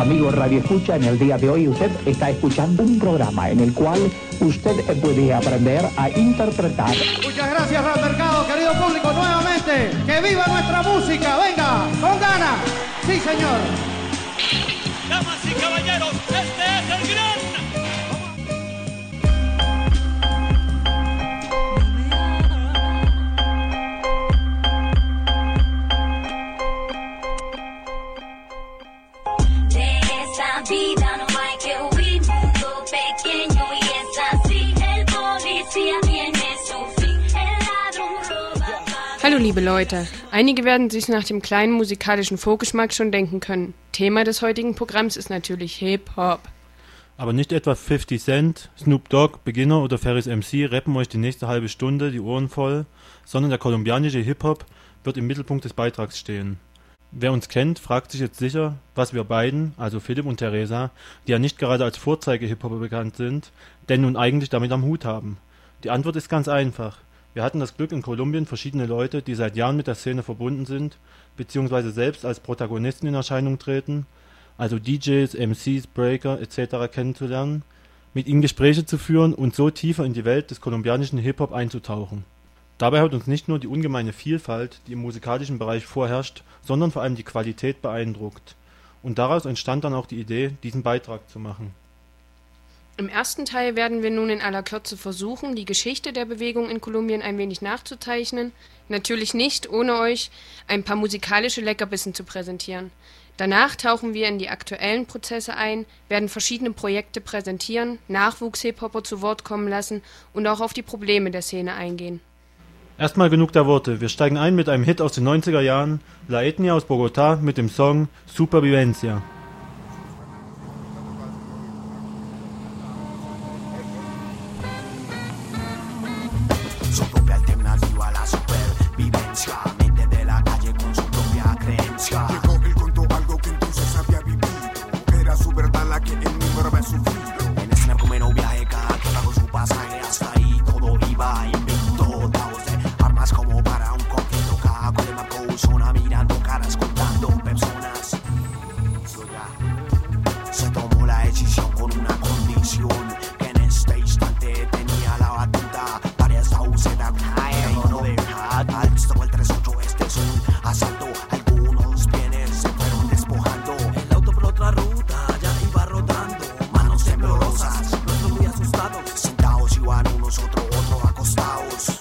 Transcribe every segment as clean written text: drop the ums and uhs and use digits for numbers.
Amigo Radio Escucha, en el día de hoy usted está escuchando un programa en el cual usted puede aprender a interpretar. Muchas gracias, Rap Mercado, querido público, nuevamente. ¡Que viva nuestra música! ¡Venga, con ganas! ¡Sí, señor! Damas y caballeros, este es el gran... Vida no hay que huir, mundo pequeño y es así. El policía tiene su fin, el ladrón roba. Hallo liebe Leute, einige werden sich nach dem kleinen musikalischen Vorgeschmack schon denken können. Thema des heutigen Programms ist natürlich Hip-Hop. Aber nicht etwa 50 Cent, Snoop Dogg, Beginner oder Ferris MC rappen euch die nächste halbe Stunde die Ohren voll, sondern der kolumbianische Hip-Hop wird im Mittelpunkt des Beitrags stehen. Wer uns kennt, fragt sich jetzt sicher, was wir beiden, also Philipp und Theresa, die ja nicht gerade als Vorzeige-Hip-Hopper bekannt sind, denn nun eigentlich damit am Hut haben. Die Antwort ist ganz einfach. Wir hatten das Glück, in Kolumbien verschiedene Leute, die seit Jahren mit der Szene verbunden sind, beziehungsweise selbst als Protagonisten in Erscheinung treten, also DJs, MCs, Breaker etc. kennenzulernen, mit ihnen Gespräche zu führen und so tiefer in die Welt des kolumbianischen Hip-Hop einzutauchen. Dabei hat uns nicht nur die ungemeine Vielfalt, die im musikalischen Bereich vorherrscht, sondern vor allem die Qualität beeindruckt. Und daraus entstand dann auch die Idee, diesen Beitrag zu machen. Im ersten Teil werden wir nun in aller Kürze versuchen, die Geschichte der Bewegung in Kolumbien ein wenig nachzuzeichnen. Natürlich nicht, ohne euch ein paar musikalische Leckerbissen zu präsentieren. Danach tauchen wir in die aktuellen Prozesse ein, werden verschiedene Projekte präsentieren, Nachwuchs-Hip-Hopper zu Wort kommen lassen und auch auf die Probleme der Szene eingehen. Erstmal genug der Worte, wir steigen ein mit einem Hit aus den 90er Jahren, La Etnia aus Bogotá mit dem Song Supervivencia. Su propia alternativa a la supervivencia, mente de la calle con su propia creencia. Llegó él contó algo que entonces había vivido, era su verdad la que él mismo había sufrido. En ese narcomeno viaje cada que pagó su pasaje, hasta ahí todo iba invicto. Daos de armas como para un conflicto, cada cual marcó zona mirando caras, contando personas. Se tomó la decisión con una condición, que en este instante tenía la batuta. Alto el 38, este es un asalto. Algunos bienes se fueron despojando. El auto por otra ruta ya iba rodando. Manos temblorosas, nosotros muy asustados. Sentados iban unos, otro acostados.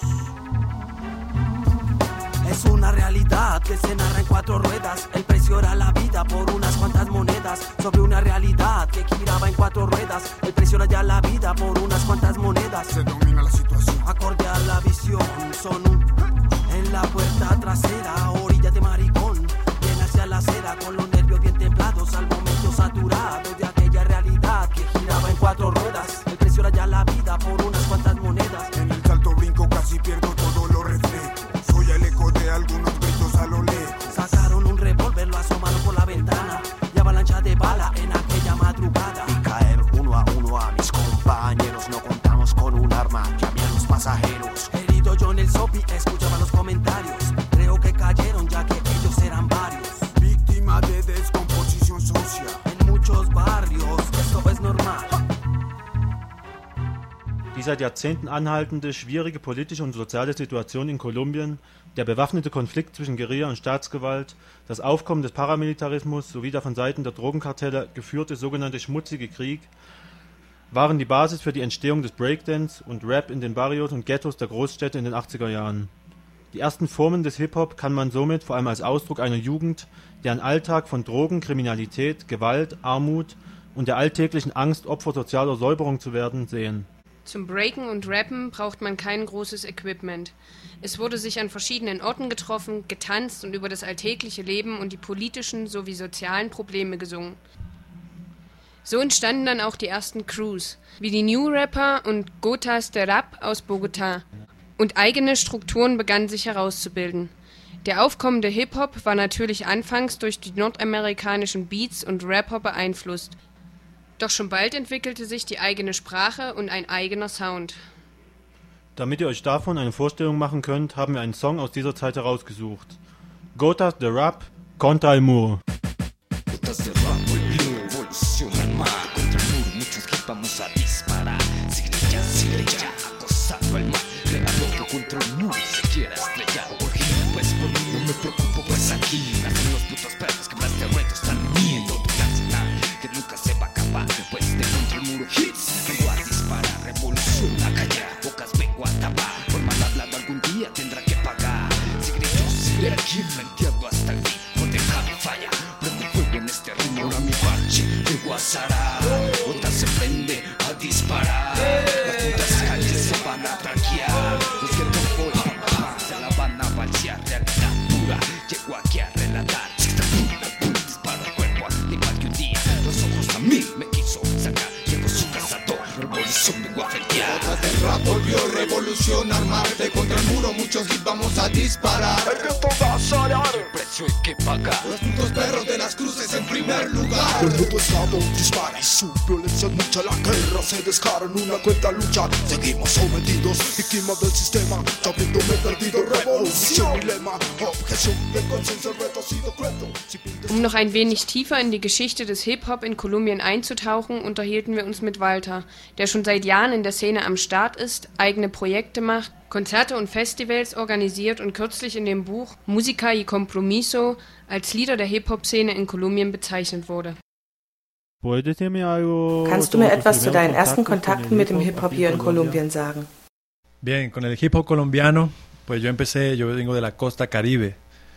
Es una realidad que se narra en 4 ruedas. El precio era la vida por unas cuantas monedas. Sobre una realidad que giraba en 4 ruedas. El precio era ya la vida por unas cuantas monedas. Se domina la situación. Acorde a la visión, son en la puerta trasera, orilla de maricón. Viene hacia la acera con los nervios bien templados. Al momento saturado de aquella realidad que giraba en 4 ruedas. El precio era ya la vida por unas cuantas monedas. En el salto brinco casi pierdo todo lo reflejo. Soy el eco de algunos gritos a lo lejos. Sacaron un revólver, lo asomaron por la ventana y avalancha de bala en aquella madrugada. Y caer uno a mis compañeros. No contamos con un arma, llamé a los pasajeros. Herido yo en el sopi, escuchaba los comentarios. Creo que cayeron ya que ellos eran varios. Víctima de descomposición social. En muchos barrios, esto es normal. Die seit Jahrzehnten anhaltende, schwierige politische und soziale Situation in Kolumbien, der bewaffnete Konflikt zwischen Guerilla und Staatsgewalt, das Aufkommen des Paramilitarismus sowie der von Seiten der Drogenkartelle geführte sogenannte schmutzige Krieg waren die Basis für die Entstehung des Breakdance und Rap in den Barrios und Ghettos der Großstädte in den 80er Jahren. Die ersten Formen des Hip-Hop kann man somit vor allem als Ausdruck einer Jugend, deren Alltag von Drogen, Kriminalität, Gewalt, Armut und der alltäglichen Angst, Opfer sozialer Säuberung zu werden, sehen. Zum Breaken und Rappen braucht man kein großes Equipment. Es wurde sich an verschiedenen Orten getroffen, getanzt und über das alltägliche Leben und die politischen sowie sozialen Probleme gesungen. So entstanden dann auch die ersten Crews, wie die New Rapper und Gotas de Rap aus Bogotá. Und eigene Strukturen begannen sich herauszubilden. Der aufkommende Hip-Hop war natürlich anfangs durch die nordamerikanischen Beats und Rapper beeinflusst. Doch schon bald entwickelte sich die eigene Sprache und ein eigener Sound. Damit ihr euch davon eine Vorstellung machen könnt, haben wir einen Song aus dieser Zeit herausgesucht. Gotas de Rap, Contra el Muro. Gotas de rap, muy bien, preocupo, pues aquí nacen los putos perros que más de reto están uniendo tu canción que nunca se va a acabar. Pues de contra el muro hits, vengo a disparar, revolución a callar, bocas vengo a tapar. Por mal hablado algún día tendrá que pagar. Seguiré yo, seguiré aquí, flanqueando hasta el fin. No déjame falla, prendo fuego en este ritmo. Ahora mi parche, vengo a zarar. Otra se prende a disparar. Las putas calles se van a traquear. Los que no voy se la van a balsear. Realidad pura, llego aquí a relatar. Disparo el cuerpo igual que un día. Los ojos a mí me quiso sacar. Llegó su cazador, revolución vengo a feltear. Otra terra volvió revolución armarte. Contra el muro muchos hits vamos a disparar. El resto va a salar, el precio hay que pagar. Los putos perros de las cruces en primer lugar. El nuevo estado dispara y su violencia es mucha. La guerra se descara en una cuenta lucha. Seguimos sometidos, víctimas del sistema. Sabiéndome perdido, revolución mi lema. Objeción de conciencia, el reto ha sido cruento. Noch ein wenig tiefer in die Geschichte des Hip-Hop in Kolumbien einzutauchen, unterhielten wir uns mit Walter, der schon seit Jahren in der Szene am Start ist, eigene Projekte macht, Konzerte und Festivals organisiert und kürzlich in dem Buch Música y Compromiso als Leader der Hip-Hop-Szene in Kolumbien bezeichnet wurde. Kannst du mir etwas zu deinen ersten Kontakten mit dem Hip-Hop hier in Kolumbien sagen? Bien, con el hip-hop colombiano, pues yo vengo de la costa Caribe.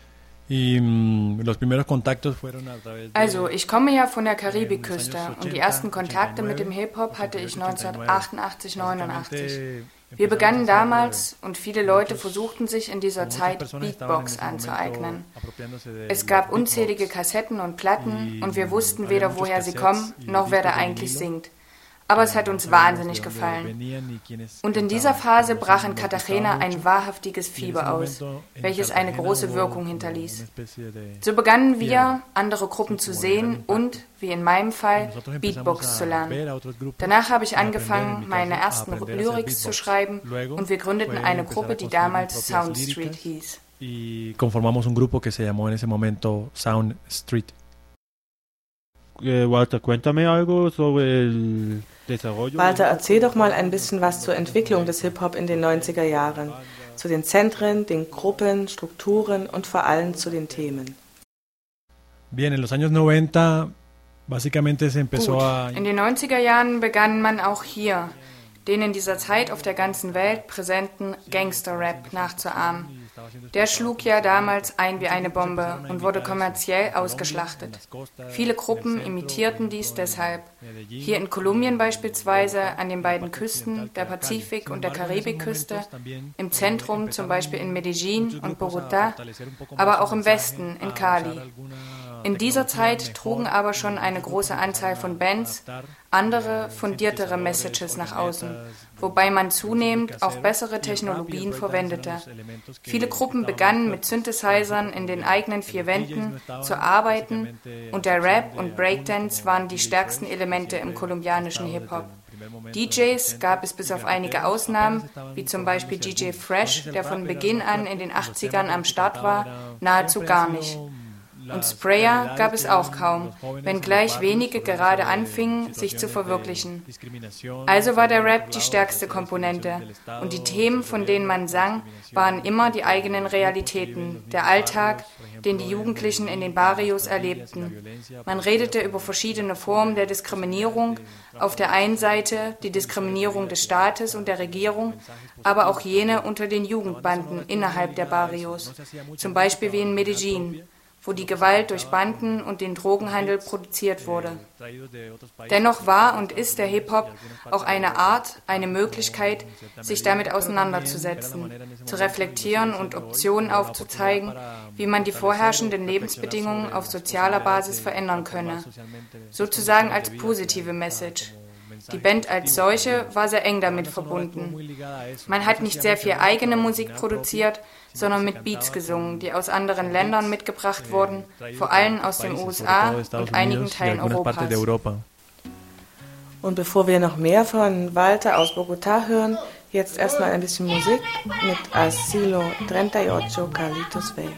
Also, ich komme ja von der Karibikküste und die ersten Kontakte mit dem Hip-Hop hatte ich 1988, 89. Wir begannen damals und viele Leute versuchten sich in dieser Zeit Beatbox anzueignen. Es gab unzählige Kassetten und Platten und wir wussten weder woher sie kommen, noch wer da eigentlich singt. Aber es hat uns wahnsinnig gefallen. Und in dieser Phase brach in Cartagena ein wahrhaftiges Fieber aus, welches eine große Wirkung hinterließ. So begannen wir, andere Gruppen zu sehen und, wie in meinem Fall, Beatbox zu lernen. Danach habe ich angefangen, meine ersten Lyrics zu schreiben und wir gründeten eine Gruppe, die damals Sound Street hieß. Y conformamos un grupo que se llamó en ese momento Sound Street. Walter, cuéntame algo sobre el desarrollo. Walter, erzähl doch mal ein bisschen was zur Entwicklung des Hip-Hop in den 90er Jahren, zu den Zentren, den Gruppen, Strukturen und vor allem zu den Themen. Bien, en los años 90 básicamente se empezó a... In den 90er Jahren begann man auch hier, den in dieser Zeit auf der ganzen Welt präsenten Gangster-Rap nachzuahmen. Der schlug ja damals ein wie eine Bombe und wurde kommerziell ausgeschlachtet. Viele Gruppen imitierten dies deshalb. Hier in Kolumbien beispielsweise, an den beiden Küsten, der Pazifik- und der Karibikküste, im Zentrum zum Beispiel in Medellín und Bogotá, aber auch im Westen, in Cali. In dieser Zeit trugen aber schon eine große Anzahl von Bands andere, fundiertere Messages nach außen, wobei man zunehmend auch bessere Technologien verwendete. Viele Gruppen begannen mit Synthesizern in den eigenen vier Wänden zu arbeiten und der Rap und Breakdance waren die stärksten Elemente im kolumbianischen Hip-Hop. DJs gab es bis auf einige Ausnahmen, wie zum Beispiel DJ Fresh, der von Beginn an in den 80ern am Start war, nahezu gar nicht. Und Sprayer gab es auch kaum, wenngleich wenige gerade anfingen, sich zu verwirklichen. Also war der Rap die stärkste Komponente und die Themen, von denen man sang, waren immer die eigenen Realitäten, der Alltag, den die Jugendlichen in den Barrios erlebten. Man redete über verschiedene Formen der Diskriminierung, auf der einen Seite die Diskriminierung des Staates und der Regierung, aber auch jene unter den Jugendbanden innerhalb der Barrios, zum Beispiel wie in Medellín, wo die Gewalt durch Banden und den Drogenhandel produziert wurde. Dennoch war und ist der Hip-Hop auch eine Art, eine Möglichkeit, sich damit auseinanderzusetzen, zu reflektieren und Optionen aufzuzeigen, wie man die vorherrschenden Lebensbedingungen auf sozialer Basis verändern könne, sozusagen als positive Message. Die Band als solche war sehr eng damit verbunden. Man hat nicht sehr viel eigene Musik produziert, sondern mit Beats gesungen, die aus anderen Ländern mitgebracht wurden, vor allem aus den USA und einigen Teilen Europas. Und bevor wir noch mehr von Walter aus Bogotá hören, jetzt erstmal ein bisschen Musik mit Asilo 38 Carlitos Way.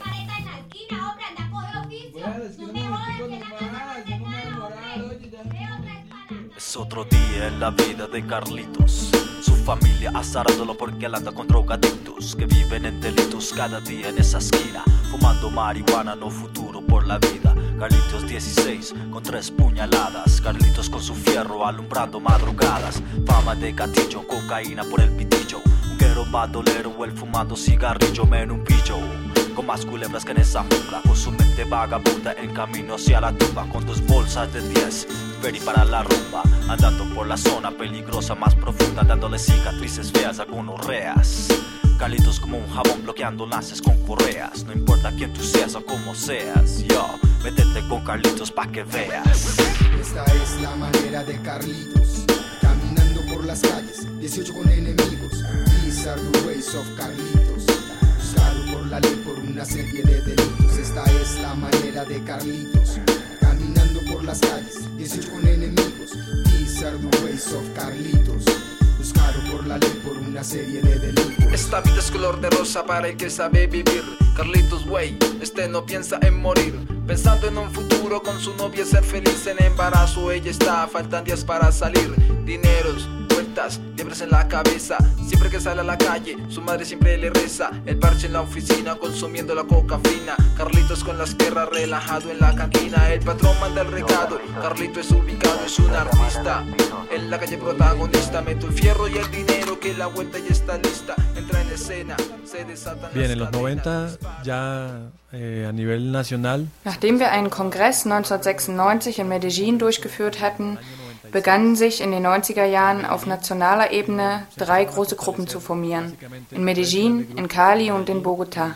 Es otro día en la vida de Carlitos. Su familia azarándolo porque él anda con drogadictos que viven en delitos cada día en esa esquina. fumando marihuana, no futuro por la vida. Carlitos 16 con 3 puñaladas, Carlitos con su fierro alumbrando madrugadas. Fama de gatillo, cocaína por el pitillo, un guero bandolero o el fumando cigarrillo, men un pillo. Con más culebras que en esa jungla, con su mente vagabunda en camino hacia la tumba, con 2 bolsas de 10, ready para la rumba, andando por la zona peligrosa más profunda, dándole cicatrices feas a gonorreas. Carlitos como un jabón bloqueando lances con correas, no importa quién tú seas o cómo seas, yo, métete con Carlitos pa' que veas. Esta es la manera de Carlitos, caminando por las calles, 18 con enemigos. These are the ways of Carlitos, buscado por la ley por una serie de delitos. Esta es la manera de Carlitos, caminando por las calles, 18 con enemigos. These are the ways of Carlitos, buscado por la ley por una serie de delitos. Esta vida es color de rosa para el que sabe vivir. Carlitos way, no piensa en morir, pensando en un futuro con su novia, ser feliz en embarazo. Ella está, faltan días para salir, dineros, cuentas, liebres en la cabeza. Siempre que sale a la calle, su madre siempre le reza. El parche en la oficina, consumiendo la coca fina. Carlitos con las guerras, relajado en la cantina. El patrón manda el recado, Carlito es ubicado, es un artista. En la calle protagonista, meto el fierro y el dinero, que la vuelta ya está lista. Entra en escena, se desatan. Bien, en los 90 ya a nivel nacional. Nachdem wir einen Kongress 1996 in Medellín durchgeführt hatten, begannen sich in den 90er Jahren auf nationaler Ebene 3 große Gruppen zu formieren. In Medellín, in Cali und in Bogotá.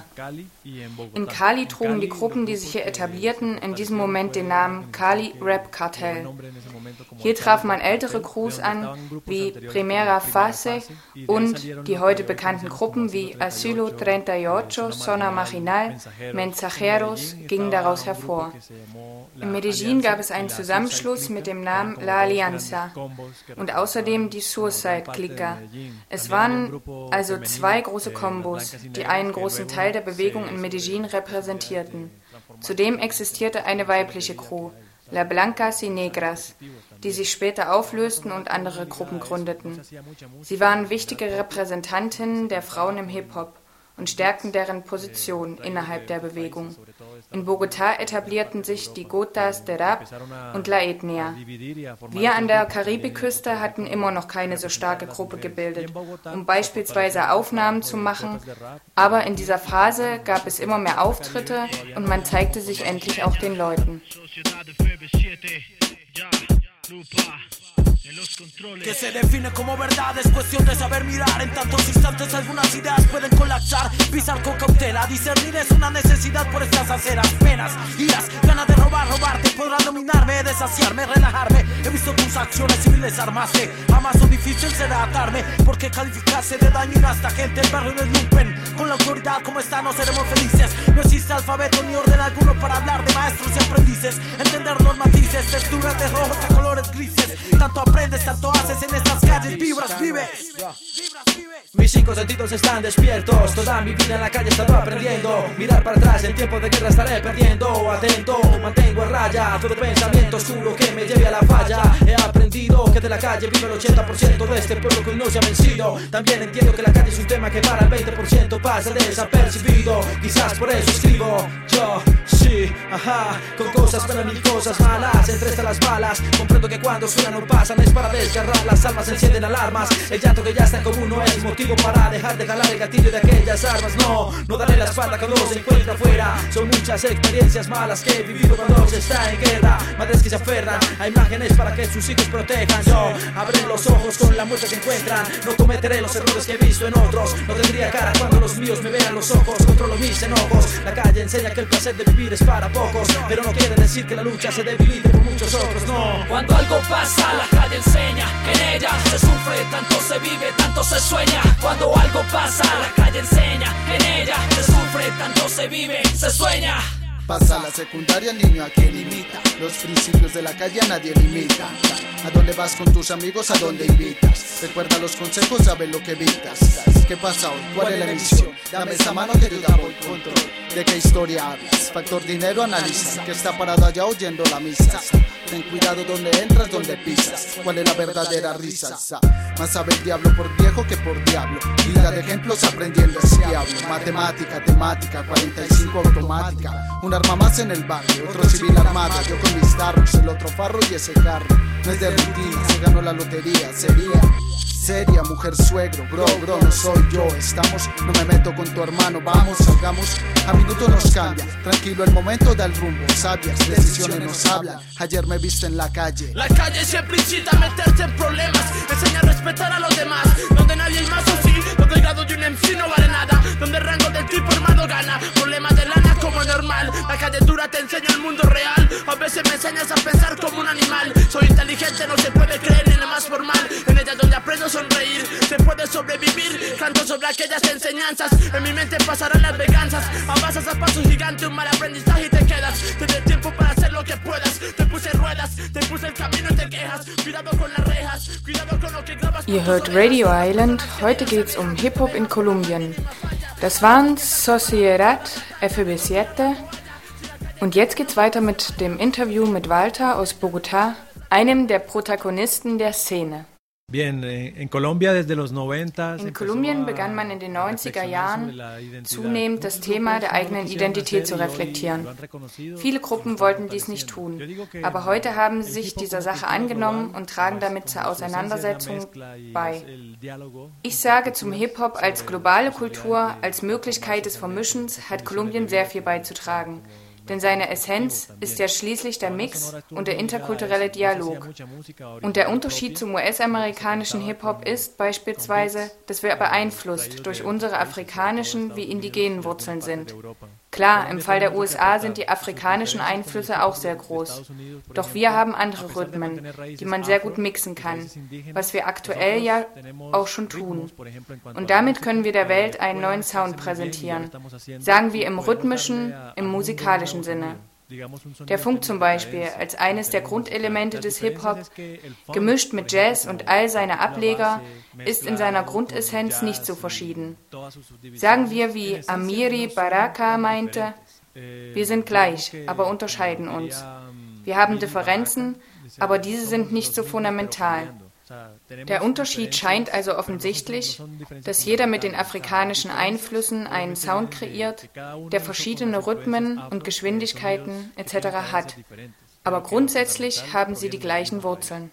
In Cali trugen die Gruppen, die sich hier etablierten, in diesem Moment den Namen Cali Rap Cartel. Hier traf man ältere Crews an, wie Primera Fase und die heute bekannten Gruppen wie Asilo 38, Zona Marginal, Mensajeros gingen daraus hervor. In Medellín gab es einen Zusammenschluss mit dem Namen La Alianza und außerdem die Suicide-Clique. Es waren also 2 große Kombos, die einen großen Teil der Bewegung in Medellín repräsentierten. Zudem existierte eine weibliche Crew, La Blancas y Negras, die sich später auflösten und andere Gruppen gründeten. Sie waren wichtige Repräsentantinnen der Frauen im Hip-Hop und stärkten deren Position innerhalb der Bewegung. In Bogotá etablierten sich die Gotas de Rap und La Etnia. Wir an der Karibikküste hatten immer noch keine so starke Gruppe gebildet, um beispielsweise Aufnahmen zu machen, aber in dieser Phase gab es immer mehr Auftritte und man zeigte sich endlich auch den Leuten. Que se define como verdad, es cuestión de saber mirar. En tantos instantes algunas ideas pueden colapsar. Pisar con cautela, discernir es una necesidad por estas aceras. Penas, iras, ganas de robarte. Podrán dominarme, desaciarme, relajarme. He visto tus acciones civiles armarse. Jamás lo difícil será atarme, porque calificarse de dañino a esta gente. El barrio no es lumpen, con la autoridad como está no seremos felices. No existe alfabeto ni orden alguno para hablar de maestros y aprendices. Entender los matices, texturas de rojos a colores grises. Tanto aprendes, tanto haces en estas calles, vibras, vives. Mis 5 sentidos están despiertos, toda mi vida en la calle he estado aprendiendo. Mirar para atrás, en tiempo de guerra estaré perdiendo. Atento, mantengo a raya todo pensamiento oscuro que me lleve a la falla. He aprendido que de la calle vive el 80% de este pueblo que hoy no se ha vencido. También entiendo que la calle es un tema que para el 20% pasa desapercibido. Quizás por eso escribo yo, sí, ajá, con cosas buenas, mil cosas malas. Entre estas las balas, comprendo que cuando suenan no pasan, es para desgarrar las almas, encienden alarmas. El llanto que ya está en común no es motivo para dejar de jalar el gatillo de aquellas armas. No daré la espalda cuando se encuentra afuera. Son muchas experiencias malas que he vivido cuando se está en guerra. Madres que se aferran a imágenes para que sus hijos protejan. Yo abriré los ojos con la muerte que encuentran. No cometeré los errores que he visto en otros. No tendría cara cuando los míos me vean los ojos. Controlo mis enojos. La calle enseña que el placer de vivir es para pocos, pero no quiere decir que la lucha se debilite por muchos otros, no. Cuando algo pasa, la calle enseña que en ella se sufre, tanto se vive, tanto se sueña. Cuando algo pasa, la calle enseña que en ella se sufre, tanto se vive, se sueña. Pasa la secundaria, niño, ¿a quién imita? Los principios de la calle a nadie limita. ¿A dónde vas con tus amigos? ¿A dónde invitas? Recuerda los consejos, sabes lo que evitas. ¿Qué pasa hoy? ¿Cuál es la misión? Dame esa mano que yo te voy control. ¿De qué historia hablas? Factor dinero analiza, que está parado allá oyendo la misa. Ten cuidado donde entras, donde pisas. ¿Cuál es la verdadera risa? Más sabe el diablo por viejo que por diablo. Vida de ejemplos aprendiendo ese diablo. Matemática, temática, 45 automática. Un arma más en el barrio, otro civil armado. Yo con mis tarros, el otro farro y ese carro. No es de rutina, se ganó la lotería. Sería seria, mujer suegro, bro, no soy yo. Estamos, no me meto con tu hermano. Vamos, salgamos, a minuto nos cambia. Tranquilo, el momento da el rumbo. Sabias decisiones nos hablan. Ayer me viste en la calle. La calle siempre incita a meterse en problemas. Enseña a respetar a los demás. Donde nadie es más o sí, donde el grado de un MC no vale nada. Donde el rango del tipo hermano gana. Problemas de lana como normal. La calle dura te enseña el mundo real. A veces me enseñas a pensar como un animal. Soy inteligente, no se puede creer en lo más formal. En ella donde aprendo a sonreír, se puede sobrevivir. Canto sobre aquellas enseñanzas. En mi mente pasarán las venganzas. Avanzas a paso gigante, un mal aprendizaje y te quedas. Tienes tiempo para hacer lo que puedas. Te puse ruedas, te puse el camino y te quejas. Cuidado con las rejas, cuidado con lo que grabas. Ihr hört Radio Island. Heute geht's um Hip-Hop in Kolumbien. Das waren Sociedad FB7. Und jetzt geht's weiter mit dem Interview mit Walter aus Bogotá, einem der Protagonisten der Szene. Bien, en Colombia desde los 90. In Kolumbien begann man in den 90er Jahren zunehmend das Thema der eigenen Identität zu reflektieren. Viele Gruppen wollten dies nicht tun, aber heute haben sie sich dieser Sache angenommen und tragen damit zur Auseinandersetzung bei. Ich sage, zum Hip-Hop als globale Kultur, als Möglichkeit des Vermischens hat Kolumbien sehr viel beizutragen. Denn seine Essenz ist ja schließlich der Mix und der interkulturelle Dialog. Und der Unterschied zum US-amerikanischen Hip-Hop ist beispielsweise, dass wir beeinflusst durch unsere afrikanischen wie indigenen Wurzeln sind. Klar, im Fall der USA sind die afrikanischen Einflüsse auch sehr groß. Doch wir haben andere Rhythmen, die man sehr gut mixen kann, was wir aktuell ja auch schon tun. Und damit können wir der Welt einen neuen Sound präsentieren. Sagen wir im rhythmischen, im musikalischen Sinne. Der Funk zum Beispiel als eines der Grundelemente des Hip-Hop, gemischt mit Jazz und all seine Ableger, ist in seiner Grundessenz nicht so verschieden. Sagen wir, wie Amiri Baraka meinte, wir sind gleich, aber unterscheiden uns. Wir haben Differenzen, aber diese sind nicht so fundamental. Der Unterschied scheint also offensichtlich, dass jeder mit den afrikanischen Einflüssen einen Sound kreiert, der verschiedene Rhythmen und Geschwindigkeiten etc. hat. Aber grundsätzlich haben sie die gleichen Wurzeln.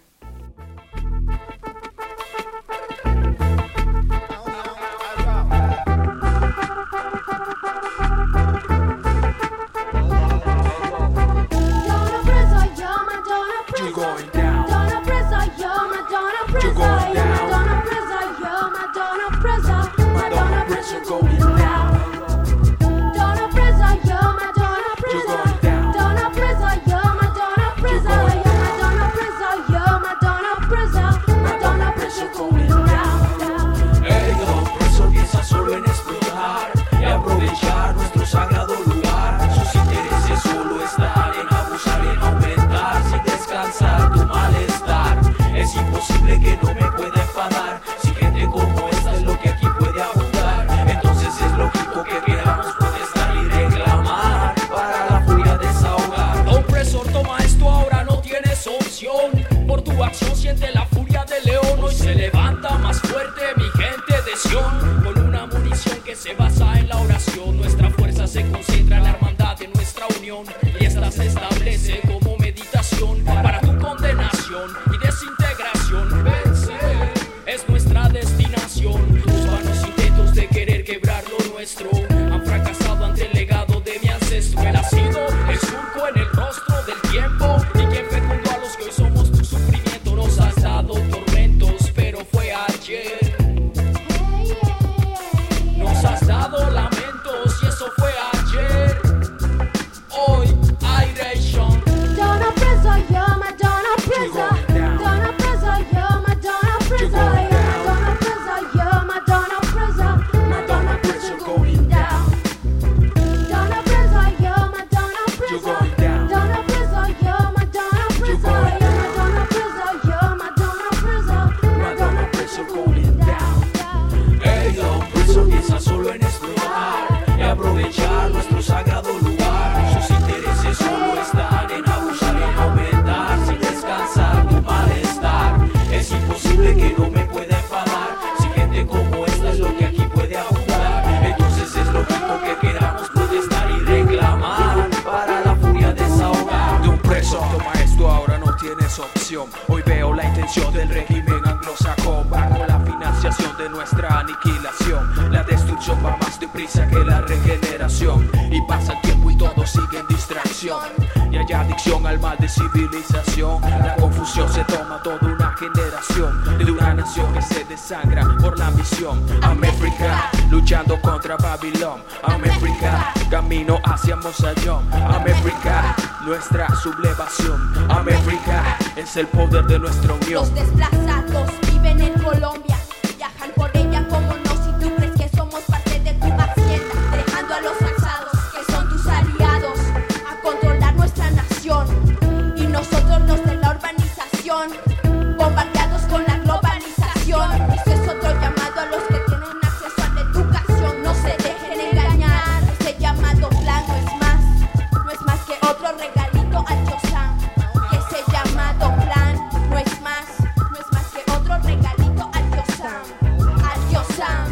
nación. Hoy veo la intención del régimen anglosajón bajo la financiación de nuestra aniquilación. La destrucción va más deprisa que la regeneración, y pasa el tiempo y todo sigue en distracción, y hay adicción al mal de civilización. La confusión se toma toda una generación de una nación que se desangra por la ambición. América, luchando contra Babilón. América, camino hacia Mosallón. América, nuestra sublevación. América, es el poder de nuestra unión. Los desplazados viven en Colombia, viajan por ella como no, si tú crees que somos parte de tu hacienda, dejando a los alzados, que son tus aliados, a controlar nuestra nación. Y nosotros los de la urbanización, bombardeados con la globalización. Eso es otro llamado a los que tienen acceso a la educación. No se dejen engañar, ese llamado plan no es más que otro regalito al Yosan. Que ese llamado plan no es más que otro regalito al Yosan. Al Yosan.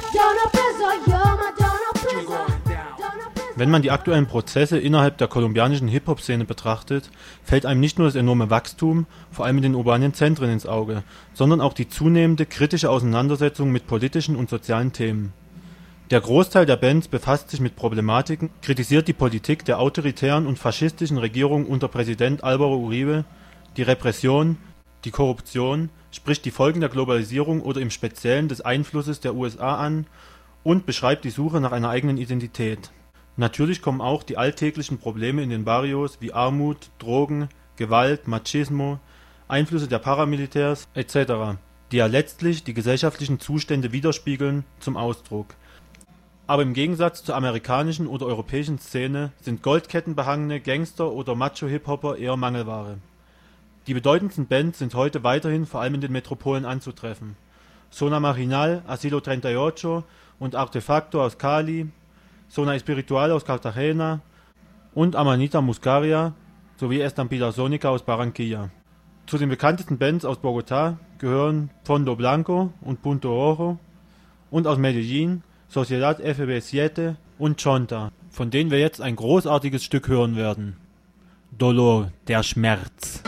Wenn man die aktuellen Prozesse innerhalb der kolumbianischen Hip-Hop-Szene betrachtet, fällt einem nicht nur das enorme Wachstum, vor allem in den urbanen Zentren, ins Auge, sondern auch die zunehmende kritische Auseinandersetzung mit politischen und sozialen Themen. Der Großteil der Bands befasst sich mit Problematiken, kritisiert die Politik der autoritären und faschistischen Regierung unter Präsident Álvaro Uribe, die Repression, die Korruption, spricht die Folgen der Globalisierung oder im Speziellen des Einflusses der USA an und beschreibt die Suche nach einer eigenen Identität. Natürlich kommen auch die alltäglichen Probleme in den Barrios wie Armut, Drogen, Gewalt, Machismo, Einflüsse der Paramilitärs etc., die ja letztlich die gesellschaftlichen Zustände widerspiegeln, zum Ausdruck. Aber im Gegensatz zur amerikanischen oder europäischen Szene sind goldkettenbehangene Gangster- oder Macho-Hip-Hopper eher Mangelware. Die bedeutendsten Bands sind heute weiterhin vor allem in den Metropolen anzutreffen. Zona Marginal, Asilo 38 und Artefacto aus Cali, Zona Espiritual aus Cartagena und Amanita Muscaria sowie Estampida Sonica aus Barranquilla. Zu den bekanntesten Bands aus Bogotá gehören Fondo Blanco und Punto Rojo und aus Medellín Sociedad FB7 und Chonta, von denen wir jetzt ein großartiges Stück hören werden. Dolor, der Schmerz.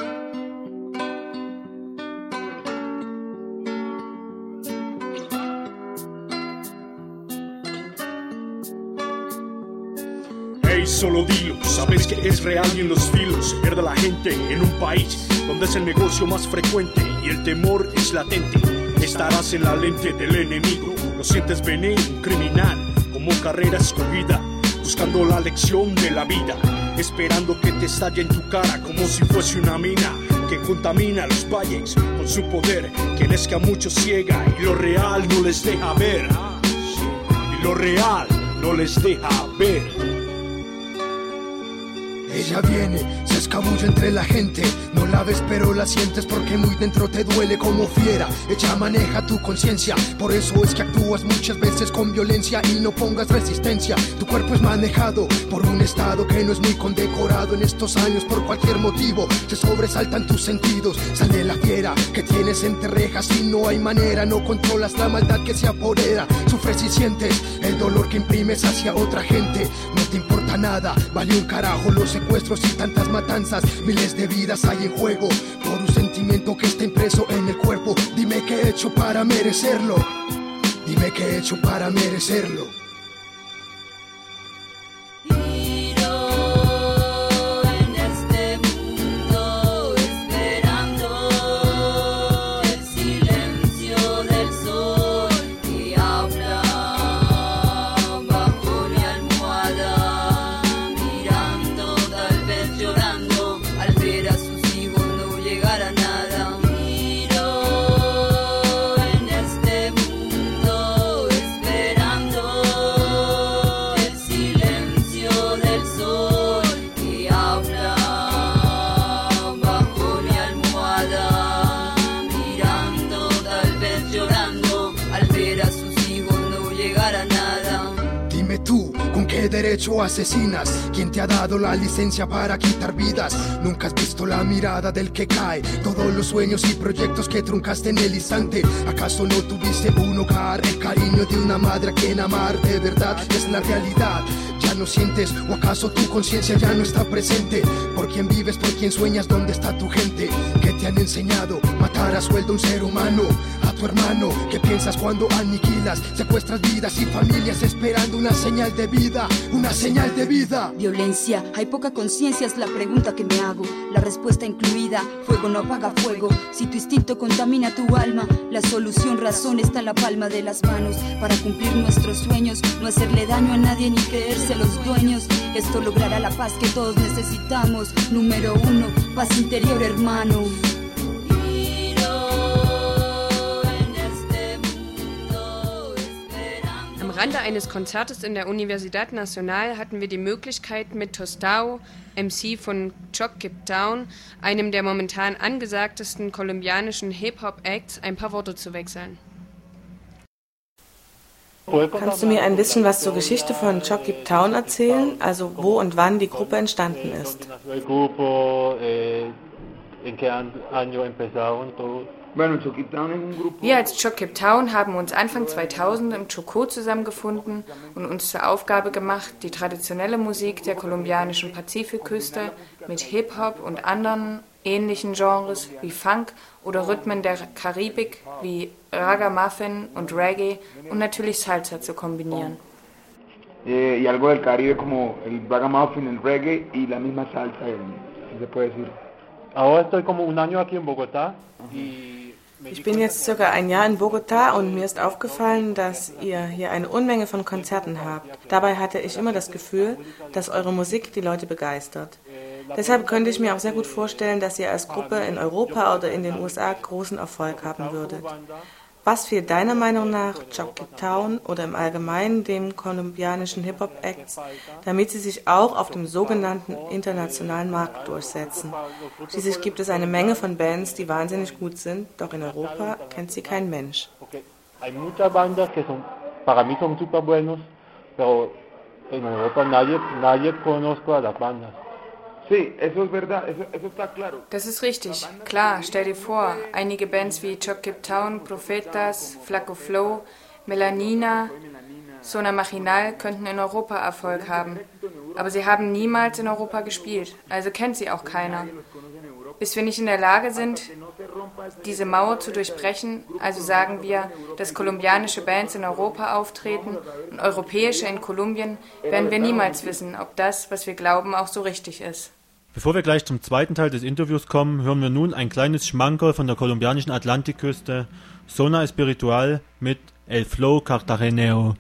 Solo dilo, sabes que es real y en los filos se pierde la gente en un país donde es el negocio más frecuente y el temor es latente. Estarás en la lente del enemigo, lo sientes venir un criminal como carrera escogida, buscando la lección de la vida, esperando que te estalle en tu cara como si fuese una mina que contamina los valles con su poder, quien es que a muchos ciega y lo real no les deja ver, y lo real no les deja ver. Ella viene, se escabulla entre la gente, no la ves pero la sientes porque muy dentro te duele como fiera. Ella maneja tu conciencia, por eso es que actúas muchas veces con violencia y no pongas resistencia. Tu cuerpo es manejado por un estado que no es muy condecorado en estos años por cualquier motivo. Se sobresaltan tus sentidos, sale la fiera que tienes entre rejas y no hay manera, no controlas la maldad que se apodera. Sufres y sientes el dolor que imprimes hacia otra gente, no te importa nada, vale un carajo los secuestros y tantas matanzas, miles de vidas hay en juego por un sentimiento que está impreso en el cuerpo. Dime qué he hecho para merecerlo, dime qué he hecho para merecerlo. Derecho asesinas, ¿quién te ha dado la licencia para quitar vidas? Nunca has visto la mirada del que cae, todos los sueños y proyectos que truncaste en el instante. ¿Acaso no tuviste un hogar, el cariño de una madre a quien amar de verdad es la realidad? Ya ya no sientes? ¿O acaso tu conciencia ya no está presente? ¿Por quién vives, por quién sueñas, dónde está tu gente? ¿Qué te han enseñado? Matar a sueldo a un ser humano, a tu hermano. ¿Qué piensas cuando aniquilas? Secuestras vidas y familias esperando una señal de vida, una señal de vida. Violencia, hay poca conciencia, es la pregunta que me hago. La respuesta incluida, fuego no apaga fuego. Si tu instinto contamina tu alma, la solución, razón está en la palma de las manos. Para cumplir nuestros sueños, no hacerle daño a nadie ni creerse los dueños. Esto logrará la paz que todos necesitamos. Número 1, paz interior, hermano. Am Rande eines Konzertes in der Universidad Nacional hatten wir die Möglichkeit, mit Tostao, MC von Choc Kip Town, einem der momentan angesagtesten kolumbianischen Hip-Hop-Acts, ein paar Worte zu wechseln. Kannst du mir ein bisschen was zur Geschichte von Choc Kip Town erzählen? Also wo und wann die Gruppe entstanden ist? Wir als Choc Kip Town haben uns Anfang 2000 im Chocó zusammengefunden und uns zur Aufgabe gemacht, die traditionelle Musik der kolumbianischen Pazifikküste mit Hip-Hop und anderen ähnlichen Genres wie Funk oder Rhythmen der Karibik wie Ragamuffin und Reggae und natürlich Salsa zu kombinieren. Y algo del Caribe como el Ragamuffin, el Reggae y la misma salsa, si se puede decir. Ahora estoy como un año aquí en Bogotá y ich bin jetzt circa ein Jahr in Bogotá und mir ist aufgefallen, dass ihr hier eine Unmenge von Konzerten habt. Dabei hatte ich immer das Gefühl, dass eure Musik die Leute begeistert. Deshalb könnte ich mir auch sehr gut vorstellen, dass ihr als Gruppe in Europa oder in den USA großen Erfolg haben würdet. Was fehlt deiner Meinung nach Choc Kip Town oder im Allgemeinen den kolumbianischen Hip-Hop-Acts, damit sie sich auch auf dem sogenannten internationalen Markt durchsetzen? Schließlich gibt es eine Menge von Bands, die wahnsinnig gut sind, doch in Europa kennt sie kein Mensch. Hay muchas bandas que para mí son super buenos, pero en Europa nadie conozco a las bandas. Sí, eso es verdad, eso está claro. Das ist richtig, klar, stell dir vor, einige Bands wie Choc Kip Town, Profetas, Flaco Flow, Melanina, Zona Marginal könnten in Europa Erfolg haben. Aber sie haben niemals in Europa gespielt, also kennt sie auch keiner. Bis wir nicht in der Lage sind, diese Mauer zu durchbrechen, also sagen wir, dass kolumbianische Bands in Europa auftreten und europäische in Kolumbien, werden wir niemals wissen, ob das, was wir glauben, auch so richtig ist. Bevor wir gleich zum zweiten Teil des Interviews kommen, hören wir nun ein kleines Schmankerl von der kolumbianischen Atlantikküste, Zona Espiritual mit El Flow Cartagenero.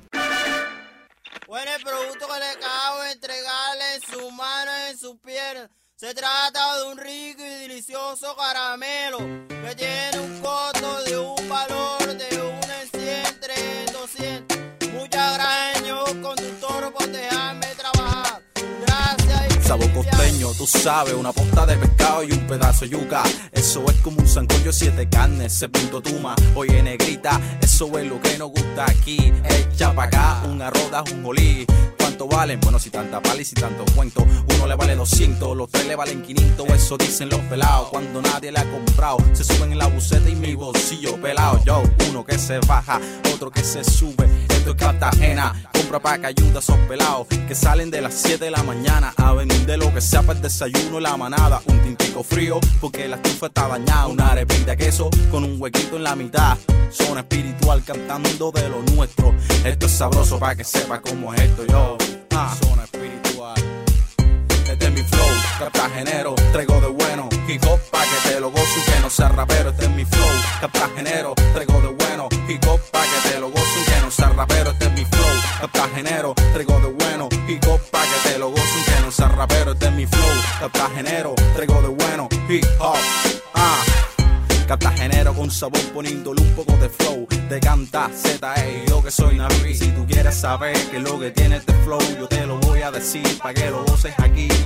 Se trata de un rico y delicioso caramelo que tiene un costo de un valor de un 100 entre 200. Muchas gracias, conductor, por dejarme trabajar. Gracias. Sabor costeño, tú sabes, una posta de pescado y un pedazo de yuca. Eso es como un sancocho de 7 carnes, ese punto tuma. Oye, negrita, eso es lo que nos gusta aquí. Echa pa' acá un arroz, un jolí. ¿Cuánto valen? Bueno, si tanta pala y si tanto cuento. Uno le vale 200, los 3 le valen 500. Eso dicen los pelados cuando nadie le ha comprado. Se suben en la buceta y mi bolsillo pelado. Yo, uno que se baja, otro que se sube. Esto es Cartagena, compra pa' que ayuda a esos pelados que salen de las 7 de la mañana a venir de lo que sea para el desayuno y la manada. Un tintico frío porque la estufa está dañada. Una arepita de queso con un huequito en la mitad. Zona espiritual cantando de lo nuestro. Esto es sabroso pa' que sepa cómo es esto, yo. Zona espiritual. Este es mi flow, cartagenero, traigo de bueno. Hip hop pa' que te lo gozo y que no sea rapero. Este es mi flow, cartagenero, traigo de bueno. Hip hop pa' que te lo gozo y que no sea rapero. Este es mi flow, cartagenero, traigo de bueno. Hip hop pa' que te lo gozo y que no sea rapero. Este es mi flow, cartagenero, traigo de bueno. Hip hop, cartagenero con sabor poniéndole un poco de flow. Te canta Z.E. yo que soy Naví. Si tú quieres saber qué es lo que tiene este flow, yo te lo voy a decir pa' que lo goces aquí.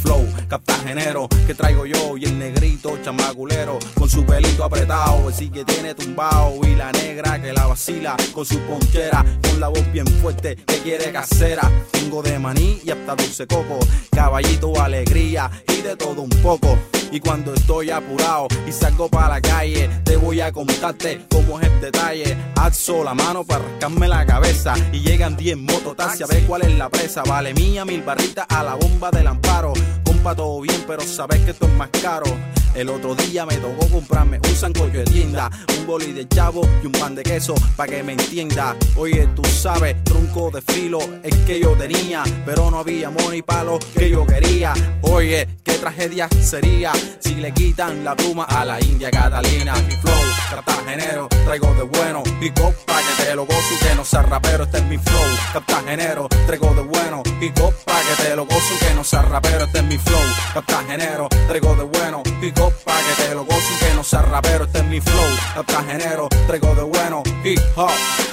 flow captagenero que traigo yo y el negrito chamagulero con su pelito apretado, así que tiene tumbao y la negra que la vacila con su ponchera, con la voz bien fuerte que quiere casera. Tengo de maní y hasta dulce coco, caballito, alegría y de todo un poco. Y cuando estoy apurado y salgo para la calle, te voy a contarte cómo es el detalle. Alzo la mano para rascarme la cabeza y llegan 10 mototaxis a ver cuál es la presa. Vale mía 1000 barritas a la bomba del Amparo. Compa, todo bien, pero sabes que esto es más caro. El otro día me tocó comprarme un sancocho de tienda, un boli de chavo y un pan de queso, pa' que me entienda. Oye, tú sabes, tronco de filo es que yo tenía, pero no había money pa' lo que yo quería. Oye, qué tragedia sería si le quitan la pluma a la India Catalina. Mi flow, cartagenero, traigo de bueno y copa que te lo gozo y que no sea rapero. Este es mi flow, cartagenero, traigo de bueno y copa que te lo gozo y que no sea rapero. Este es mi flow, cartagenero, traigo de bueno y copa que te lo gozo y que no sea rapero. Este es mi flow, cartagenero, traigo de bueno hip hop.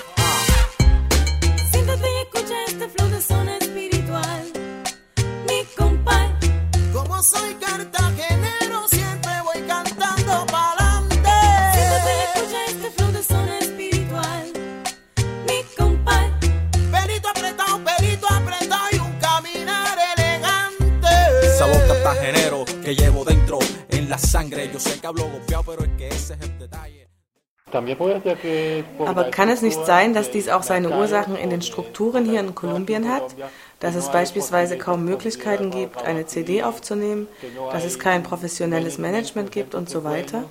Siéntate y escucha este flow de zona espiritual, mi compa. Como soy cartagenero, siempre voy cantando pa'lante. Siéntate y escucha este flow de zona espiritual, mi compa. Pelito apretado y un caminar elegante. Esa voz cartagenero que llevo dentro en la sangre. Yo sé que hablo golpeado, pero es que ese es el detalle. Aber kann es nicht sein, dass dies auch seine Ursachen in den Strukturen hier in Kolumbien hat? Dass es beispielsweise kaum Möglichkeiten gibt, eine CD aufzunehmen, dass es kein professionelles Management gibt und so weiter?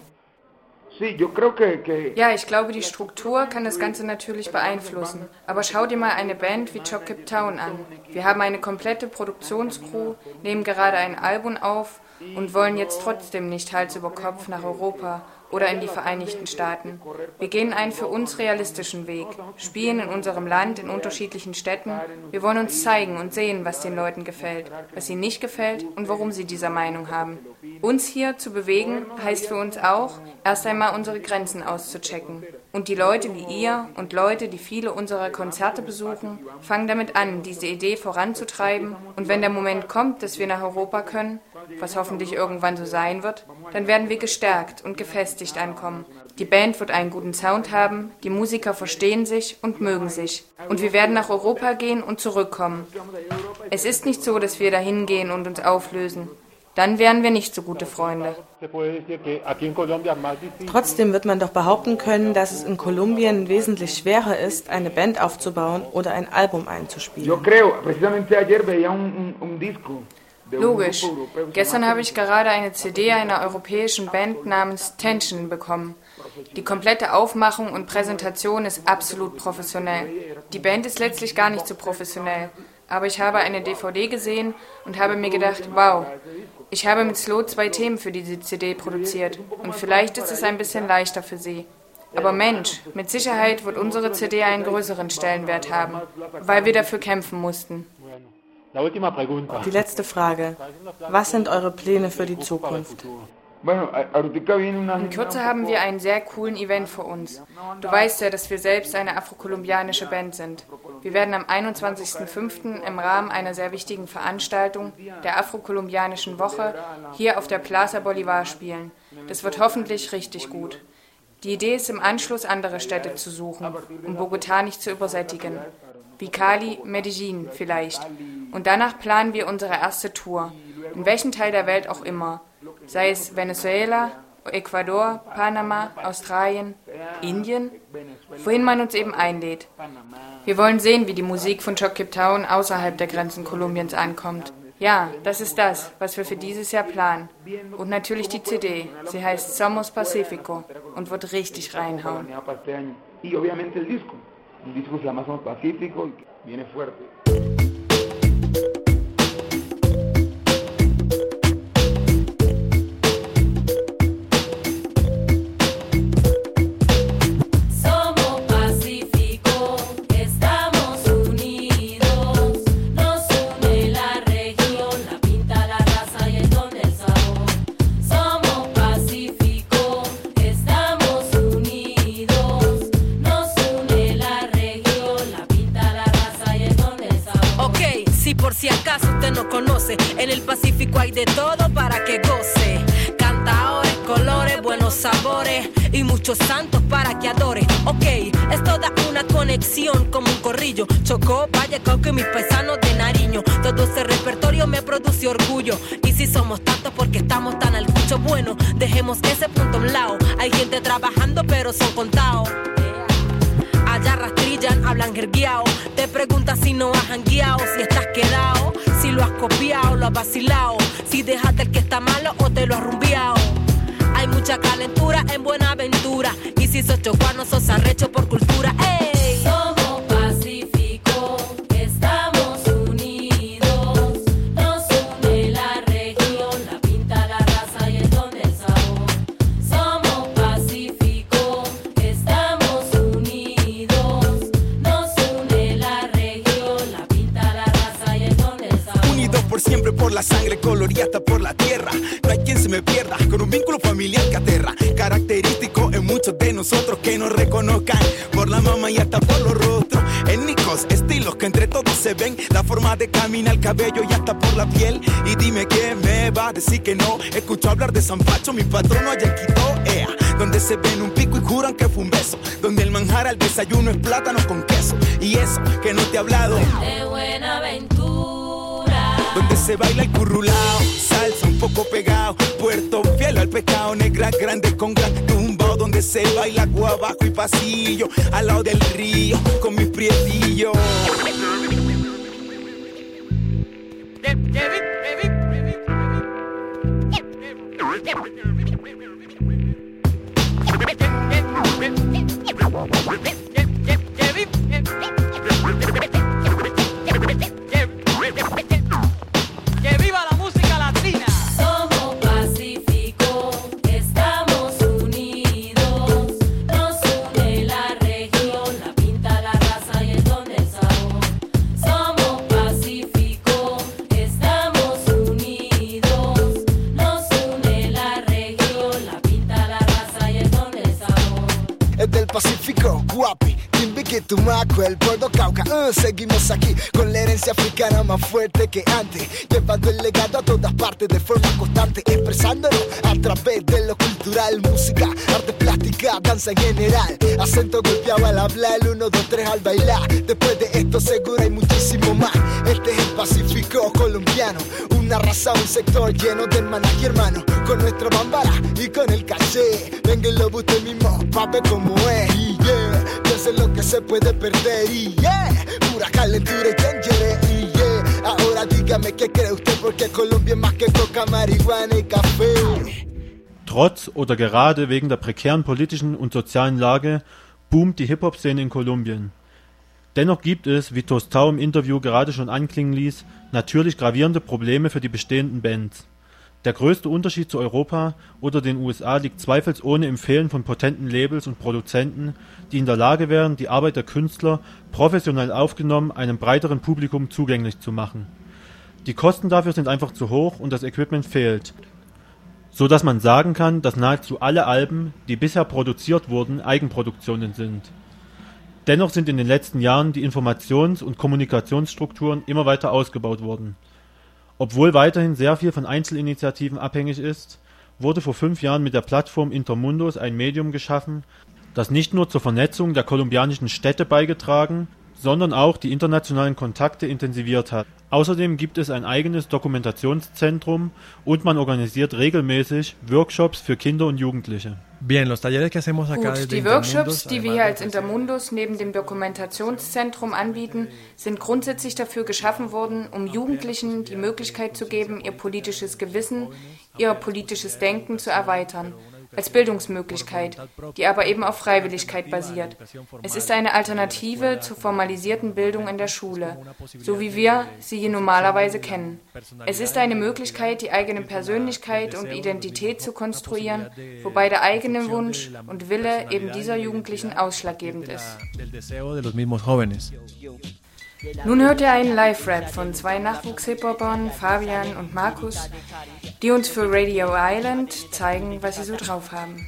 Ja, ich glaube, die Struktur kann das Ganze natürlich beeinflussen. Aber schau dir mal eine Band wie Chop Cape Town an. Wir haben eine komplette Produktionscrew, nehmen gerade ein Album auf und wollen jetzt trotzdem nicht Hals über Kopf nach Europa oder in die Vereinigten Staaten. Wir gehen einen für uns realistischen Weg, spielen in unserem Land, in unterschiedlichen Städten. Wir wollen uns zeigen und sehen, was den Leuten gefällt, was ihnen nicht gefällt und warum sie dieser Meinung haben. Uns hier zu bewegen, heißt für uns auch, erst einmal unsere Grenzen auszuchecken. Und die Leute wie ihr und Leute, die viele unserer Konzerte besuchen, fangen damit an, diese Idee voranzutreiben. Und wenn der Moment kommt, dass wir nach Europa können, was hoffentlich irgendwann so sein wird, dann werden wir gestärkt und gefestigt ankommen. Die Band wird einen guten Sound haben, die Musiker verstehen sich und mögen sich. Und wir werden nach Europa gehen und zurückkommen. Es ist nicht so, dass wir dahin gehen und uns auflösen. Dann wären wir nicht so gute Freunde. Trotzdem wird man doch behaupten können, dass es in Kolumbien wesentlich schwerer ist, eine Band aufzubauen oder ein Album einzuspielen. Logisch. Gestern habe ich gerade eine CD einer europäischen Band namens Tension bekommen. Die komplette Aufmachung und Präsentation ist absolut professionell. Die Band ist letztlich gar nicht so professionell. Aber ich habe eine DVD gesehen und habe mir gedacht, wow, ich habe mit Slow 2 Themen für diese CD produziert. Und vielleicht ist es ein bisschen leichter für sie. Aber Mensch, mit Sicherheit wird unsere CD einen größeren Stellenwert haben, weil wir dafür kämpfen mussten. Die letzte Frage. Was sind eure Pläne für die Zukunft? In Kürze haben wir einen sehr coolen Event vor uns. Du weißt ja, dass wir selbst eine afrokolumbianische Band sind. Wir werden am 21.05. im Rahmen einer sehr wichtigen Veranstaltung, der Afrokolumbianischen Woche, hier auf der Plaza Bolivar spielen. Das wird hoffentlich richtig gut. Die Idee ist, im Anschluss andere Städte zu suchen, um Bogotá nicht zu übersättigen. Wie Cali, Medellín vielleicht. Und danach planen wir unsere erste Tour, in welchem Teil der Welt auch immer. Sei es Venezuela, Ecuador, Panama, Australien, Indien, wohin man uns eben einlädt. Wir wollen sehen, wie die Musik von Chop Cape Town außerhalb der Grenzen Kolumbiens ankommt. Ja, das ist das, was wir für dieses Jahr planen. Und natürlich die CD. Sie heißt Somos Pacífico und wird richtig reinhauen. El disco se llama Somos Pacífico y viene fuerte. Donde conoce. En el Pacífico hay de todo para que goce. Cantaores, colores, buenos sabores y muchos santos para que adore. Ok, esto da una conexión como un corrillo. Chocó, Valle, Cauca y mis paisanos de Nariño. Todo ese repertorio me produce orgullo. Y si somos tantos porque estamos tan al cucho, bueno, dejemos ese punto a un lado. Hay gente trabajando pero son contados. Allá rastrillan, hablan jergueao. Te preguntas si no has jangueado, si estás quedado, si lo has copiado, lo has vacilado, si dejaste el que está malo o te lo has rumbeado. Hay mucha calentura en Buenaventura. Y si sos chocuano, sos arrecho por cultura. ¡Ey! Somos Pacífico, estamos unidos. Nos une la región, la pinta, la raza y el don del sabor. Somos Pacífico, estamos unidos. Nos une la región, la pinta, la raza y el don del sabor. Unidos por siempre, por la sangre colorida hasta por la tierra. No hay quien se me pierda, con un vínculo familiar que aterra. Característico en muchos de nosotros que nos reconozcan por la mama y hasta por los rostros. Étnicos, estilos que entre todos se ven. La forma de caminar, el cabello y hasta por la piel. Y dime que me va a decir que no. Escucho hablar de San Pacho, mi patrono allá en Quito, donde se ven un pico y juran que fue un beso. Donde el manjar al desayuno es plátano con queso. Y eso que no te he hablado De Buenaventura, donde se baila el currulao, salsa un poco pegado, Puerto fiel al pecado, negra grande con gran tumbao, donde se baila guabajo y pasillo, al lado del río, con mis prietillos. ¡Que viva la música latina! Somos Pacífico, estamos unidos. Nos une la región, la pinta, la raza y el don del sabor. Somos Pacífico, estamos unidos. Nos une la región, la pinta, la raza y el don del sabor. Es del Pacífico, guapi, Timbiquí, Tumaco, el Puerto Cauca. Seguimos aquí con la herencia africana más fuerte que antes, llevando el legado a todas partes de forma constante, expresándolo a través de lo cultural, música, arte plástica, danza en general, acento golpeado al hablar, 1, 2, 3 al bailar. Después de esto seguro hay muchísimo más. Este es el Pacífico colombiano, una raza, un sector lleno de hermanas y hermanos, con nuestra bambara y con el caché. Vénganlo usted mismo pa' ver cómo es. Y yeah, piensen lo que se puede perder. Y yeah, pura calentura y danger. Y yeah, ahora dígame qué cree usted, porque Colombia es más que coca, marihuana y café. Trotz oder gerade wegen der prekären politischen und sozialen Lage boomt die Hip-Hop-Szene in Kolumbien. Dennoch gibt es, wie Tostao im Interview gerade schon anklingen ließ, natürlich gravierende Probleme für die bestehenden Bands. Der größte Unterschied zu Europa oder den USA liegt zweifelsohne im Fehlen von potenten Labels und Produzenten, die in der Lage wären, die Arbeit der Künstler professionell aufgenommen einem breiteren Publikum zugänglich zu machen. Die Kosten dafür sind einfach zu hoch und das Equipment fehlt, so dass man sagen kann, dass nahezu alle Alben, die bisher produziert wurden, Eigenproduktionen sind. Dennoch sind in den letzten Jahren die Informations- und Kommunikationsstrukturen immer weiter ausgebaut worden. Obwohl weiterhin sehr viel von Einzelinitiativen abhängig ist, wurde vor 5 Jahren mit der Plattform Intermundus ein Medium geschaffen, das nicht nur zur Vernetzung der kolumbianischen Städte beigetragen, sondern auch die internationalen Kontakte intensiviert hat. Außerdem gibt es ein eigenes Dokumentationszentrum und man organisiert regelmäßig Workshops für Kinder und Jugendliche. Bien, los talleres que hacemos acá Gut, desde die Workshops, die wir hier als Intermundus neben dem Dokumentationszentrum anbieten, sind grundsätzlich dafür geschaffen worden, um Jugendlichen die Möglichkeit zu geben, ihr politisches Gewissen, ihr politisches Denken zu erweitern. Als Bildungsmöglichkeit, die aber eben auf Freiwilligkeit basiert. Es ist eine Alternative zur formalisierten Bildung in der Schule, so wie wir sie hier normalerweise kennen. Es ist eine Möglichkeit, die eigene Persönlichkeit und Identität zu konstruieren, wobei der eigene Wunsch und Wille eben dieser Jugendlichen ausschlaggebend ist. Nun hört ihr einen Live-Rap von 2 Nachwuchs-Hip-Hopern, Fabian und Markus, die uns für Radio Island zeigen, was sie so drauf haben.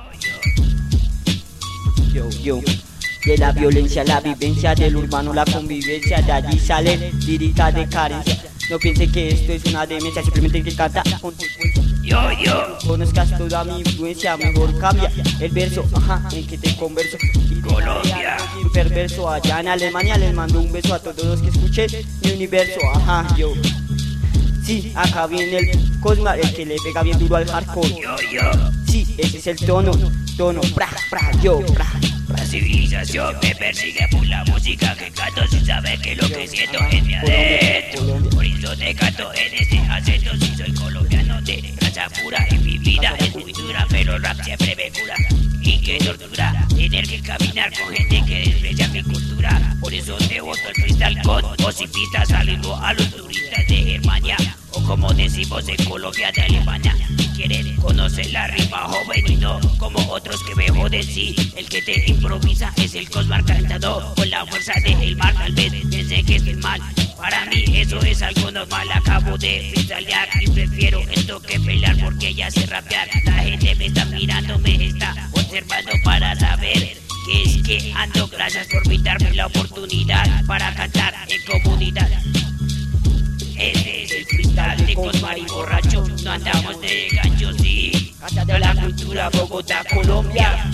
Yo, de la violencia, la vivencia del urbano, la convivencia, de allí sale lírica de carencia. No piense que esto es una demencia, simplemente que canta con tu fuerza. Yo. Conozcas toda mi influencia, mejor cambia el verso, en que te converso. Y Colombia. Un perverso allá en Alemania, les mando un beso a todos los que escuchen mi universo, yo. Sí, acá viene el Cosma, el que le pega bien duro al hardcore. Yo. Sí, ese es el tono, yo, La civilización me persigue por la música que canto sin saber que lo que siento es mi adentro. Por eso te canto en este acento, si soy colombiano de raza pura. En mi vida es muy dura, pero el rap siempre me cura. Y qué tortura tener que caminar con gente que desprecia mi cultura. Por eso te boto el freestyle con voz y pista, saliendo a los turistas de Germania, o como decimos en Colombia, de Alemania. Quieren conocer la rima joven y no como otros que me joden. Sí, el que te improvisa es el Cosmar cantando con la fuerza del mar. Tal vez pensé que es mal, para mí eso es algo normal. Acabo de freestylear y prefiero esto que pelear, porque ya sé rapear. La gente me está mirando, me está observando para saber que es que ando. Gracias por brindarme la oportunidad para cantar en comunidad. Este es el freestyle de Cosmar y borracho, no andamos de gancho, sí. Cantando la cultura Bogotá, Colombia.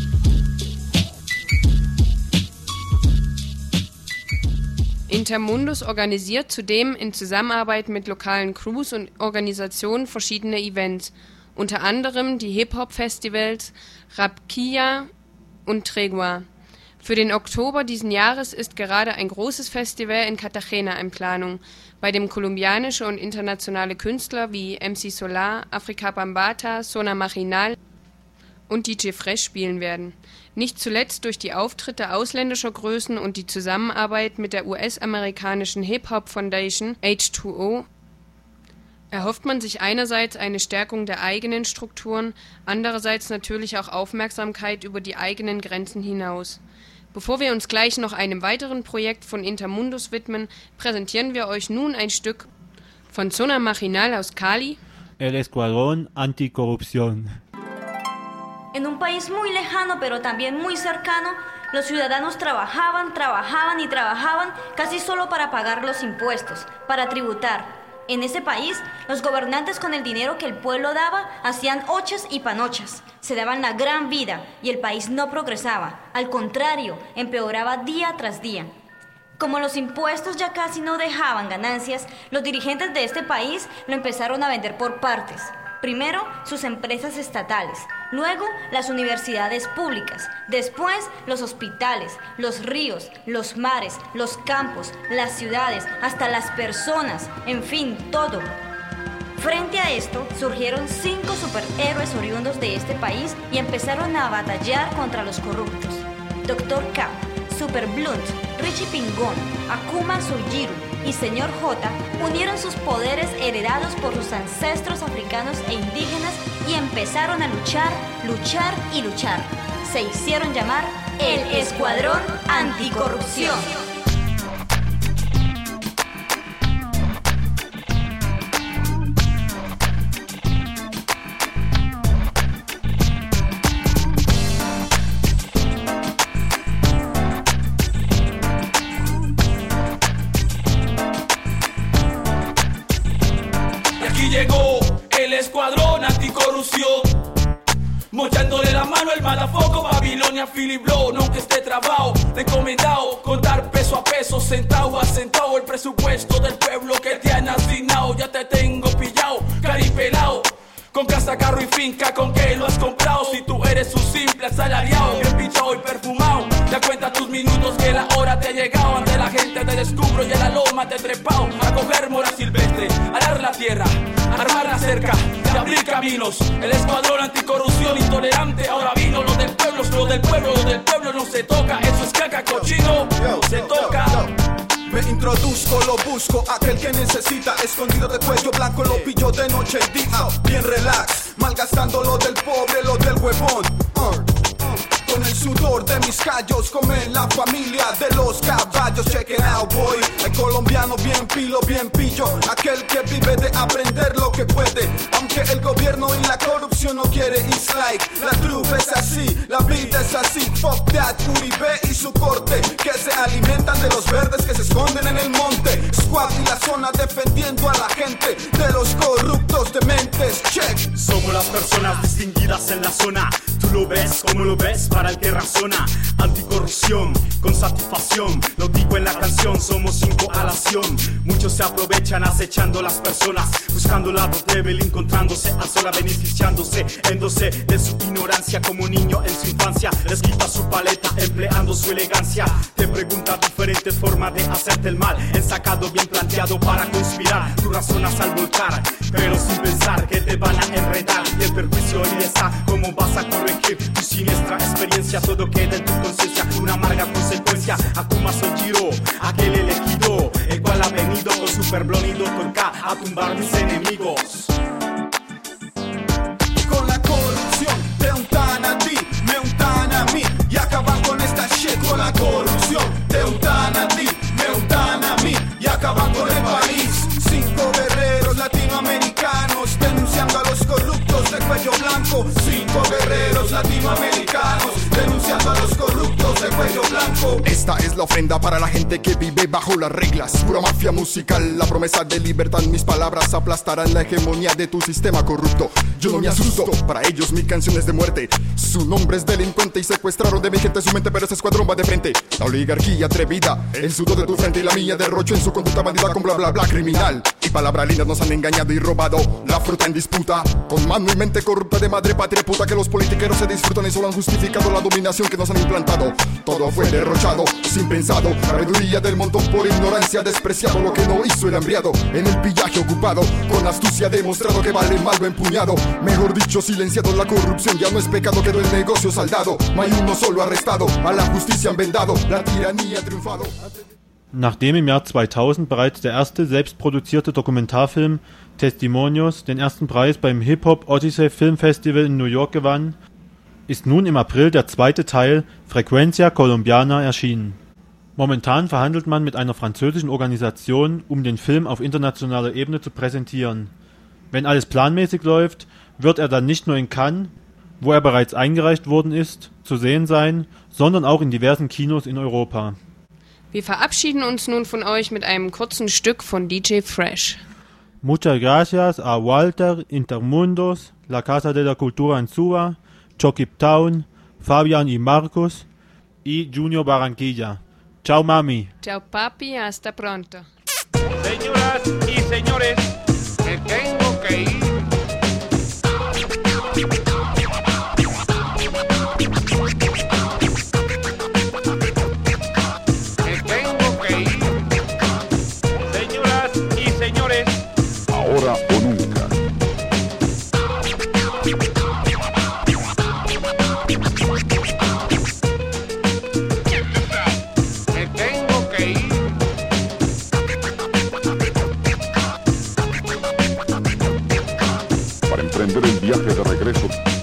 Intermundus organisiert zudem in Zusammenarbeit mit lokalen Crews und Organisationen verschiedene Events, unter anderem die Hip-Hop-Festivals Rapkia und Tregua. Für den Oktober diesen Jahres ist gerade ein großes Festival in Cartagena in Planung, bei dem kolumbianische und internationale Künstler wie MC Solar, Afrika Bambaataa, Zona Marginal und DJ Fresh spielen werden. Nicht zuletzt durch die Auftritte ausländischer Größen und die Zusammenarbeit mit der US-amerikanischen Hip-Hop-Foundation H2O erhofft man sich einerseits eine Stärkung der eigenen Strukturen, andererseits natürlich auch Aufmerksamkeit über die eigenen Grenzen hinaus. Bevor wir uns gleich noch einem weiteren Projekt von Intermundus widmen, präsentieren wir euch nun ein Stück von Zona Marginal aus Cali. El Escuadrón Anticorrupción. En un país muy lejano, pero también muy cercano, los ciudadanos trabajaban casi solo para pagar los impuestos, para tributar. En ese país, los gobernantes con el dinero que el pueblo daba hacían hochas y panochas, se daban la gran vida y el país no progresaba. Al contrario, empeoraba día tras día. Como los impuestos ya casi no dejaban ganancias, los dirigentes de este país lo empezaron a vender por partes. Primero, sus empresas estatales, luego las universidades públicas, después los hospitales, los ríos, los mares, los campos, las ciudades, hasta las personas, en fin, todo. Frente a esto, surgieron 5 superhéroes oriundos de este país y empezaron a batallar contra los corruptos. Dr. K, Super Blunt, Richie Pingón, Akuma Sojiru y Señor J unieron sus poderes heredados por sus ancestros africanos e indígenas y empezaron a luchar. Se hicieron llamar el Escuadrón Anticorrupción. Llegó el escuadrón anticorrupción, mochándole la mano el malafoco, Babilonia, Philip Blow, no que esté trabado, recomendado, contar peso a peso, centavo a centavo, el presupuesto del pueblo que te han asignado, ya te tengo pillado, caripelado, con casa, carro y finca, ¿con qué lo has comprado? Si tú eres un simple asalariado, bien pichado y perfumado, ya cuenta tus minutos que la hora te ha llegado, ante la gente te descubro y en la loma te he trepado, a coger mora silvestre, arar la tierra, armar la cerca, y abrir caminos, el escuadrón anticorrupción intolerante, ahora vino lo del pueblo no se toca, eso es caca cochino, no se toca. Me introduzco, lo busco, aquel que necesita, escondido de cuello blanco, lo pillo de noche y día, bien relax, malgastando lo del pobre, lo del huevón. Con el sudor de mis callos, comen la familia de los caballos. Check it out, boy. El colombiano bien pilo, bien pillo. Aquel que vive de aprender lo que puede. Aunque el gobierno y la corrupción mucho no quiere is like. La truth es así, la vida es así. Fuck that, Uribe y su corte, que se alimentan de los verdes que se esconden en el monte. Squad y la zona defendiendo a la gente de los corruptos dementes. Check. Somos las personas distinguidas en la zona. Tú lo ves como lo ves para el que razona. Anticorrupción con satisfacción, lo digo en la canción, somos 5 a la acción. Muchos se aprovechan acechando las personas, buscando la voz débil, encontrándose a sola, beneficiándose, yéndose de su ignorancia como niño en su infancia. Les quita su paleta empleando su elegancia. Te pregunta diferentes formas de hacerte el mal, ensacado bien planteado para conspirar. Tú razonas al volcar, pero sin pensar que te van a enredar. Y el perjuicio ahí está, ¿cómo vas a corregir tu siniestra experiencia? Todo queda en tu conciencia, una amarga consecuencia. Akuma Sojiro, aquel elegido, el cual ha venido con Superblon y Dr. K a tumbar mis enemigos. Con la corrupción te untan a ti, me untan a mí, y acaban con esta shit. Con la corrupción te untan a ti, me untan a mí, y acaban con el país. 5 guerreros latinoamericanos denunciando a los corruptos de cuello blanco. 5 guerreros latinoamericanos denunciando a los corruptos de cuello blanco. Esta es la ofrenda para la gente que vive bajo las reglas. Pura mafia musical, la promesa de libertad. Mis palabras aplastarán la hegemonía de tu sistema corrupto. Yo no me asusto, para ellos mi canción es de muerte. Su nombre es delincuente y secuestraron de mi gente su mente, pero ese escuadrón va de frente. La oligarquía atrevida, el sudor de tu frente y la mía derrocho en su conducta bandida con bla bla bla criminal. Y palabras lindas nos han engañado y robado la fruta en disputa. Con mano y mente corrupta de madre patria puta que los politiqueros se disfrutan y solo han justificado la dominación que nos han implantado. Todo fue derrochado, sin pensado. Sabiduría del montón por ignorancia, despreciado lo que no hizo el hambriado. En el pillaje ocupado, con astucia demostrado que vale mal lo empuñado. Mejor dicho, silenciado, la corrupción ya no es pecado, quedó el negocio saldado. No hay uno solo arrestado, a la justicia han vendado, la tiranía ha triunfado. Nachdem im Jahr 2000 bereits der erste selbstproduzierte Dokumentarfilm Testimonios den ersten Preis beim Hip-Hop Odyssey Film Festival in New York gewann, ist nun im April der zweite Teil Frecuencia Colombiana erschienen. Momentan verhandelt man mit einer französischen Organisation, um den Film auf internationaler Ebene zu präsentieren. Wenn alles planmäßig läuft, wird er dann nicht nur in Cannes, wo er bereits eingereicht worden ist, zu sehen sein, sondern auch in diversen Kinos in Europa. Wir verabschieden uns nun von euch mit einem kurzen Stück von DJ Fresh. Muchas gracias a Walter, Intermundos, La Casa de la Cultura en Suba, Chokip Town, Fabian y Marcos y Junior Barranquilla. Chao mami. Chao papi, hasta pronto. Señoras y señores, me tengo que ir. Ahora o nunca. Me tengo que ir. Para emprender el viaje de regreso